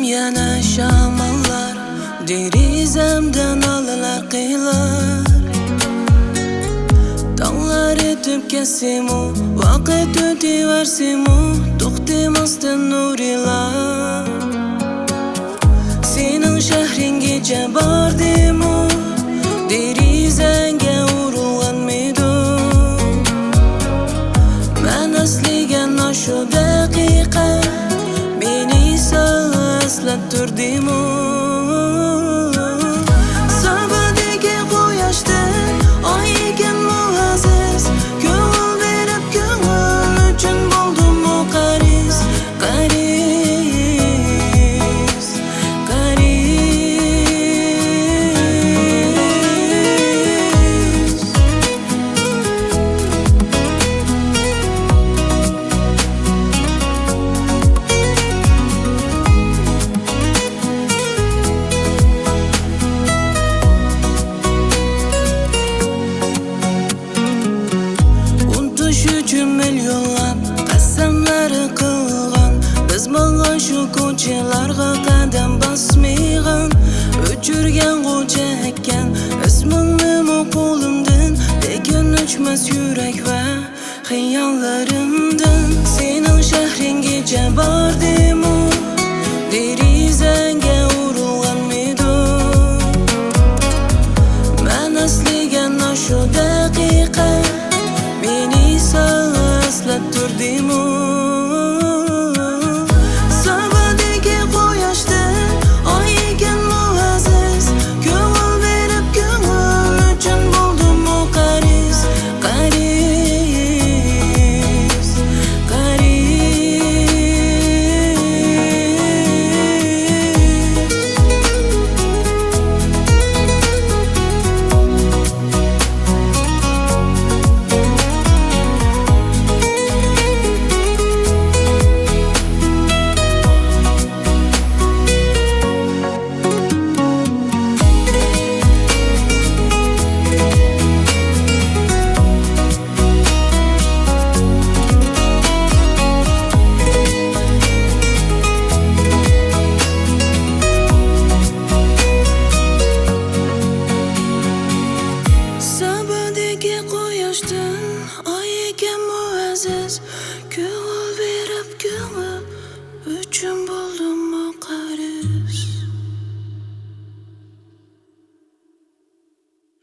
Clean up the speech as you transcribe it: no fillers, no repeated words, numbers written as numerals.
yana shamollar, derizamdan olalar qiylar. Tonglar etib kesimu, vaqt o'taversimu, to'xtamasdan nurilar. Sening shahringacha bordimu, derizanga urilganmidu. Men asliga shu daqiqa meni eslab turdimu. Sabadagi quyoshdan oygan muaziz, ko'ngil berib ko'ngil uchun bo'ldim qaris, qaris, qaris. Uchun millionlab qasamlari qilgan, biz bo'lgan shu ko'chalarga qadam bosmagan. O'chirgan g'o'cha ekan ismingni qo'limdan, lekin o'chmas yurak va xiyollarimdan. Sening shahringacha bordimu, derizanga urilganmidu. Men asliga shu daqiqa meni eslab turdimu. Sabadagi quyoshdan oygan muaziz, ko'ngil berib ko'ngil uchun bo'ldim qaris, qaris, quyoshdan oygan muaziz, ko'ngil berib ko'ngil